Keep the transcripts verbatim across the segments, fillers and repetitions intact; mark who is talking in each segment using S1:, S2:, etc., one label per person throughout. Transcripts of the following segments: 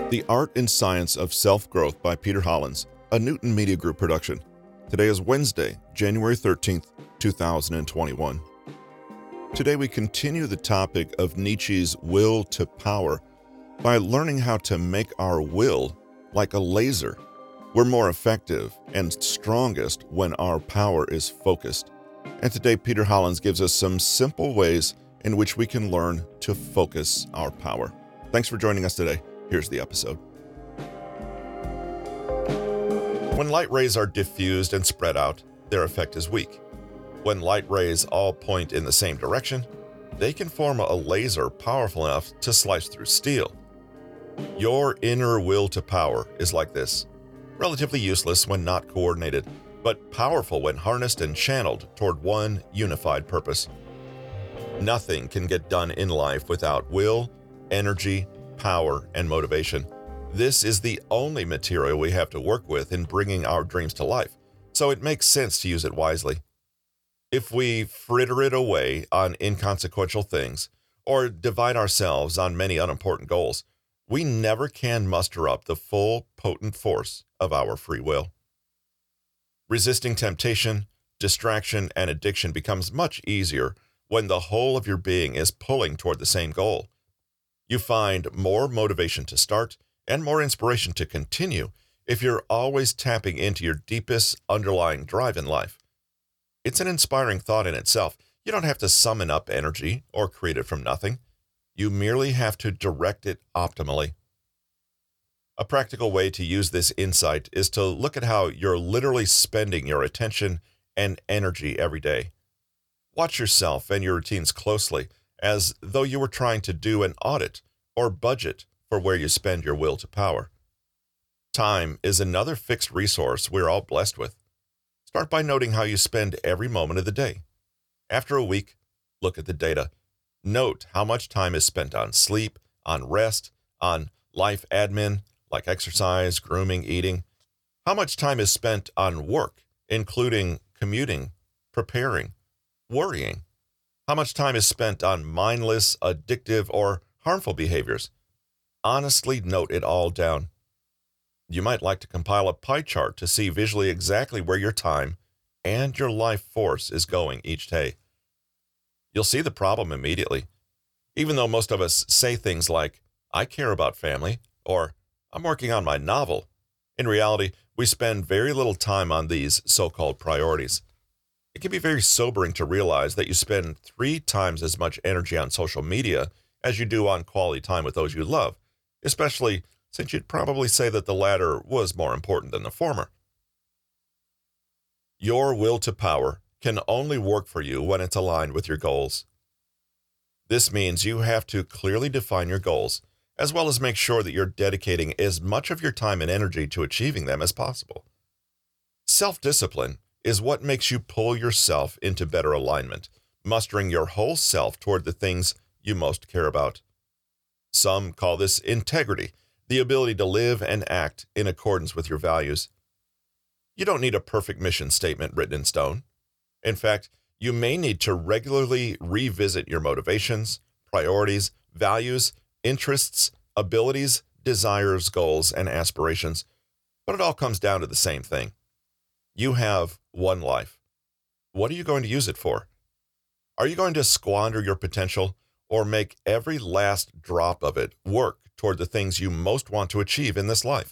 S1: The Art and Science of Self-Growth by Peter Hollins, a Newton Media Group production. Today is Wednesday, January thirteenth, two thousand twenty-one. Today we continue the topic of Nietzsche's will to power by learning how to make our will like a laser. We're more effective and strongest when our power is focused. And today Peter Hollins gives us some simple ways in which we can learn to focus our power. Thanks for joining us today. Here's the episode. When light rays are diffused and spread out, their effect is weak. When light rays all point in the same direction, they can form a laser powerful enough to slice through steel. Your inner will to power is like this, relatively useless when not coordinated, but powerful when harnessed and channeled toward one unified purpose. Nothing can get done in life without will, energy, power, and motivation. This is the only material we have to work with in bringing our dreams to life, so it makes sense to use it wisely. If we fritter it away on inconsequential things or divide ourselves on many unimportant goals, we never can muster up the full, potent force of our free will. Resisting temptation, distraction, and addiction becomes much easier when the whole of your being is pulling toward the same goal. You find more motivation to start and more inspiration to continue if you're always tapping into your deepest underlying drive in life. It's an inspiring thought in itself. You don't have to summon up energy or create it from nothing. You merely have to direct it optimally. A practical way to use this insight is to look at how you're literally spending your attention and energy every day. Watch yourself and your routines closely, as though you were trying to do an audit or budget for where you spend your will to power. Time is another fixed resource we're all blessed with. Start by noting how you spend every moment of the day. After a week, look at the data. Note how much time is spent on sleep, on rest, on life admin, like exercise, grooming, eating. How much time is spent on work, including commuting, preparing, worrying. How much time is spent on mindless, addictive, or harmful behaviors? Honestly note it all down. You might like to compile a pie chart to see visually exactly where your time and your life force is going each day. You'll see the problem immediately. Even though most of us say things like, "I care about family," or "I'm working on my novel," in reality, we spend very little time on these so-called priorities. It can be very sobering to realize that you spend three times as much energy on social media as you do on quality time with those you love, especially since you'd probably say that the latter was more important than the former. Your will to power can only work for you when it's aligned with your goals. This means you have to clearly define your goals, as well as make sure that you're dedicating as much of your time and energy to achieving them as possible. Self-discipline is what makes you pull yourself into better alignment, mustering your whole self toward the things you most care about. Some call this integrity, the ability to live and act in accordance with your values. You don't need a perfect mission statement written in stone. In fact, you may need to regularly revisit your motivations, priorities, values, interests, abilities, desires, goals, and aspirations, but it all comes down to the same thing. You have one life. What are you going to use it for? Are you going to squander your potential or make every last drop of it work toward the things you most want to achieve in this life?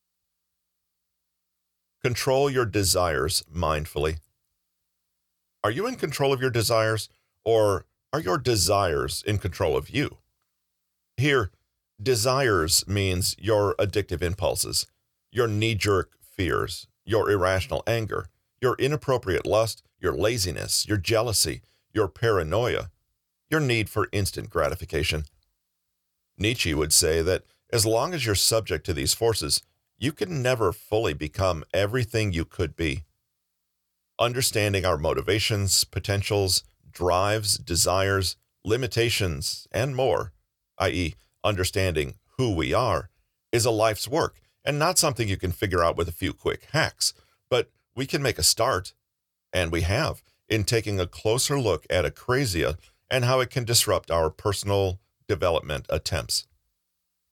S1: Control your desires mindfully. Are you in control of your desires, or are your desires in control of you? Here, desires means your addictive impulses, your knee-jerk fears, your irrational anger, your inappropriate lust, your laziness, your jealousy, your paranoia, your need for instant gratification. Nietzsche would say that as long as you're subject to these forces, you can never fully become everything you could be. Understanding our motivations, potentials, drives, desires, limitations, and more, that is, understanding who we are, is a life's work and not something you can figure out with a few quick hacks, but we can make a start, and we have, in taking a closer look at acrasia and how it can disrupt our personal development attempts.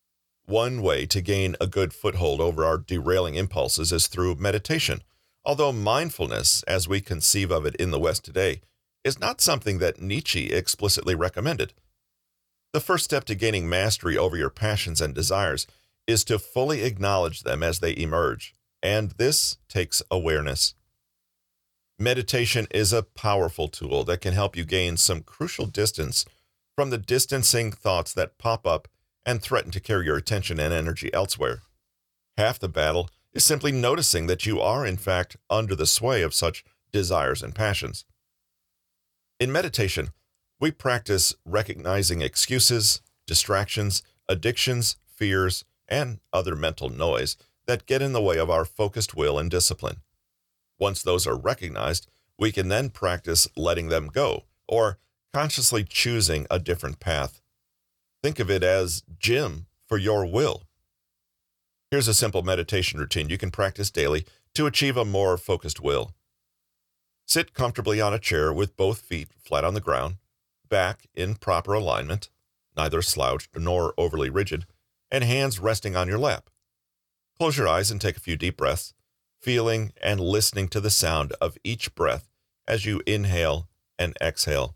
S1: One way to gain a good foothold over our derailing impulses is through meditation, although mindfulness, as we conceive of it in the West today, is not something that Nietzsche explicitly recommended. The first step to gaining mastery over your passions and desires is to fully acknowledge them as they emerge, and this takes awareness. Meditation is a powerful tool that can help you gain some crucial distance from the distancing thoughts that pop up and threaten to carry your attention and energy elsewhere. Half the battle is simply noticing that you are, in fact, under the sway of such desires and passions. In meditation, we practice recognizing excuses, distractions, addictions, fears, and other mental noise that get in the way of our focused will and discipline. Once those are recognized, we can then practice letting them go, or consciously choosing a different path. Think of it as gym for your will. Here's a simple meditation routine you can practice daily to achieve a more focused will. Sit comfortably on a chair with both feet flat on the ground, back in proper alignment, neither slouched nor overly rigid, and hands resting on your lap. Close your eyes and take a few deep breaths, feeling and listening to the sound of each breath as you inhale and exhale.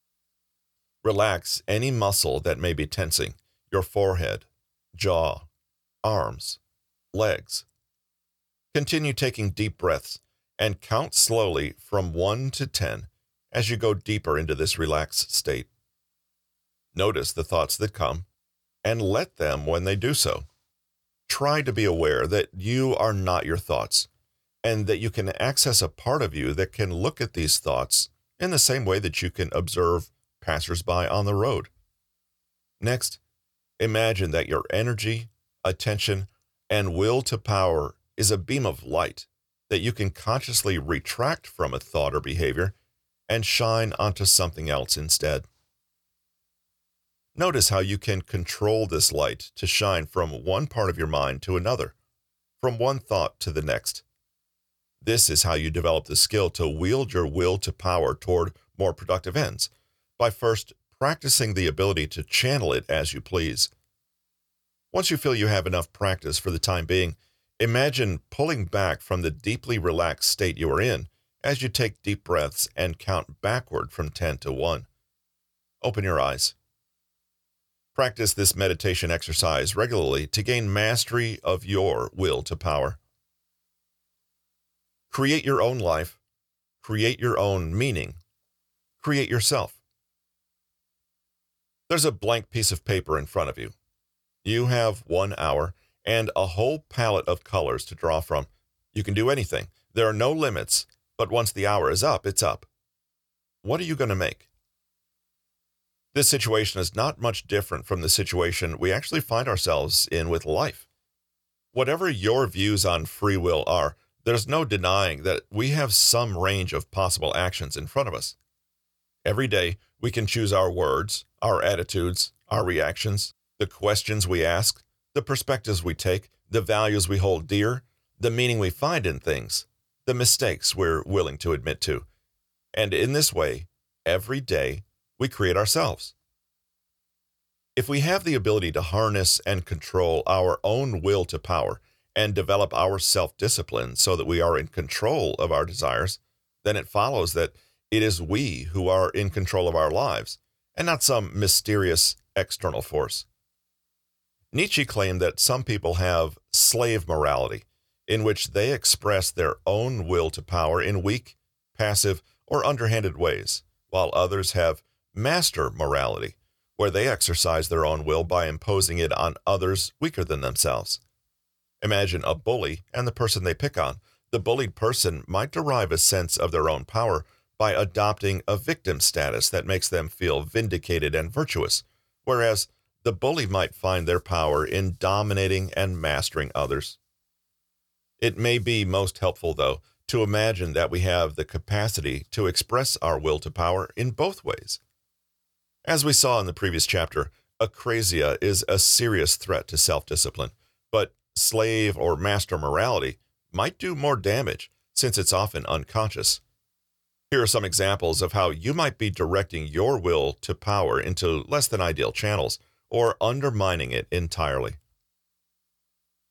S1: Relax any muscle that may be tensing, your forehead, jaw, arms, legs. Continue taking deep breaths and count slowly from one to ten as you go deeper into this relaxed state. Notice the thoughts that come and let them when they do so. Try to be aware that you are not your thoughts and that you can access a part of you that can look at these thoughts in the same way that you can observe passersby on the road. Next, imagine that your energy, attention, and will to power is a beam of light that you can consciously retract from a thought or behavior and shine onto something else instead. Notice how you can control this light to shine from one part of your mind to another, from one thought to the next. This is how you develop the skill to wield your will to power toward more productive ends, by first practicing the ability to channel it as you please. Once you feel you have enough practice for the time being, imagine pulling back from the deeply relaxed state you are in as you take deep breaths and count backward from ten to one. Open your eyes. Practice this meditation exercise regularly to gain mastery of your will to power. Create your own life. Create your own meaning. Create yourself. There's a blank piece of paper in front of you. You have one hour and a whole palette of colors to draw from. You can do anything. There are no limits, but once the hour is up, it's up. What are you going to make? This situation is not much different from the situation we actually find ourselves in with life. Whatever your views on free will are, there's no denying that we have some range of possible actions in front of us. Every day, we can choose our words, our attitudes, our reactions, the questions we ask, the perspectives we take, the values we hold dear, the meaning we find in things, the mistakes we're willing to admit to. And in this way, every day, we create ourselves. If we have the ability to harness and control our own will to power and develop our self-discipline so that we are in control of our desires, then it follows that it is we who are in control of our lives and not some mysterious external force. Nietzsche claimed that some people have slave morality, in which they express their own will to power in weak, passive, or underhanded ways, while others have master morality, where they exercise their own will by imposing it on others weaker than themselves. Imagine a bully and the person they pick on. The bullied person might derive a sense of their own power by adopting a victim status that makes them feel vindicated and virtuous, whereas the bully might find their power in dominating and mastering others. It may be most helpful, though, to imagine that we have the capacity to express our will to power in both ways. As we saw in the previous chapter, acrasia is a serious threat to self-discipline, but slave or master morality might do more damage since it's often unconscious. Here are some examples of how you might be directing your will to power into less than ideal channels or undermining it entirely.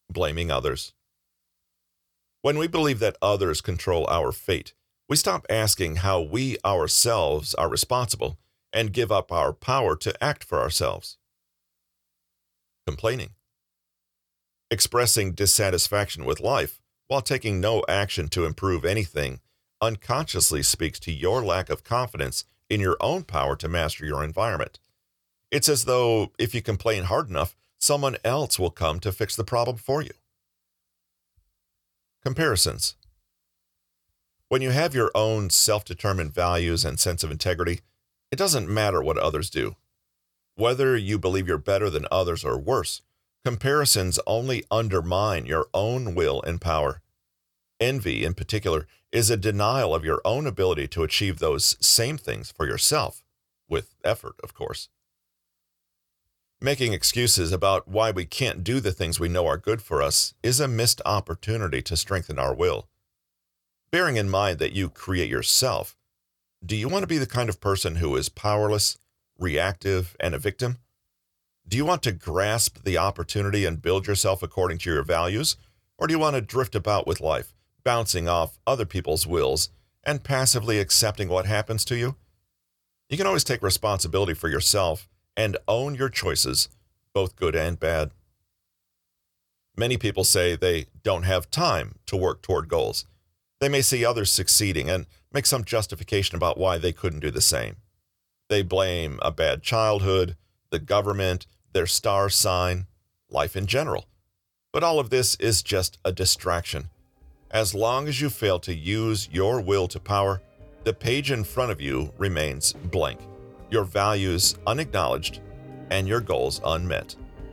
S1: blaming others. When we believe that others control our fate, we stop asking how we ourselves are responsible and give up our power to act for ourselves. Complaining. Expressing dissatisfaction with life while taking no action to improve anything unconsciously speaks to your lack of confidence in your own power to master your environment. It's as though if you complain hard enough, someone else will come to fix the problem for you. Comparisons. When you have your own self-determined values and sense of integrity, it doesn't matter what others do. Whether you believe you're better than others or worse, comparisons only undermine your own will and power. Envy, in particular, is a denial of your own ability to achieve those same things for yourself, with effort, of course. Making excuses about why we can't do the things we know are good for us is a missed opportunity to strengthen our will. Bearing in mind that you create yourself, do you want to be the kind of person who is powerless, reactive, and a victim? Do you want to grasp the opportunity and build yourself according to your values, or do you want to drift about with life, bouncing off other people's wills and passively accepting what happens to you? You can always take responsibility for yourself and own your choices, both good and bad. Many people say they don't have time to work toward goals. They may see others succeeding and make some justification about why they couldn't do the same. They blame a bad childhood, the government, their star sign, life in general. But all of this is just a distraction. As long as you fail to use your will to power, the page in front of you remains blank, your values unacknowledged, and your goals unmet.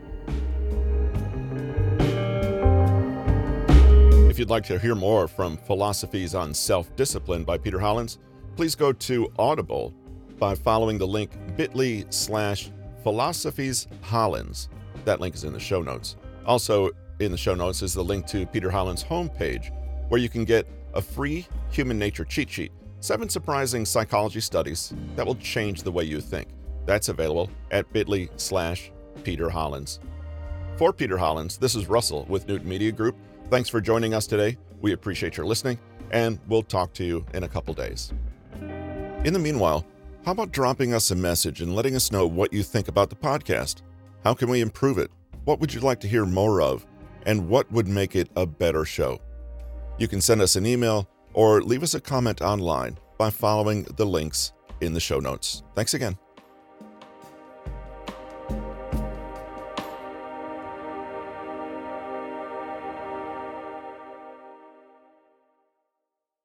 S1: If you'd like to hear more from Philosophies on Self-Discipline by Peter Hollins, please go to Audible by following the link bit.ly slash Philosophies Hollins. That link is in the show notes. Also in the show notes is the link to Peter Hollins' homepage, where you can get a free human nature cheat sheet, seven surprising psychology studies that will change the way you think. That's available at bit.ly slash Peter Hollins. For Peter Hollins, this is Russell with Newton Media Group. Thanks for joining us today. We appreciate your listening, and we'll talk to you in a couple days. In the meanwhile, how about dropping us a message and letting us know what you think about the podcast? How can we improve it? What would you like to hear more of? And what would make it a better show? You can send us an email or leave us a comment online by following the links in the show notes. Thanks again.